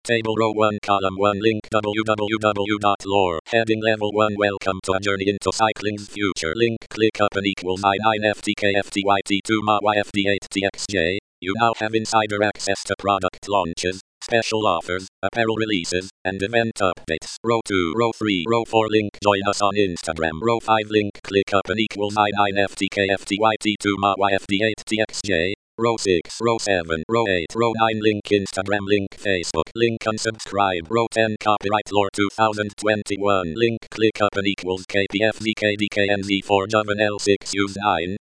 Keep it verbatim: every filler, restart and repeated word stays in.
Table row one column one link www.lore. Heading level one welcome to a journey into cycling's future. Link click up and equals I nine F T K F T Y T two M A Y F D eight T X J. You now have insider access to product launches, special offers, apparel releases, and event updates. Row two, row three, row four link join us on Instagram. Row five link click up and equals I nine F T K F T Y T two M A Y F D eight T X J. Row six, row seven, row eight, row nine link Instagram, link Facebook, link unsubscribe. Row ten copyright lore twenty twenty-one link click up and equals K P F Z K D K N Z four Joven L six use nine.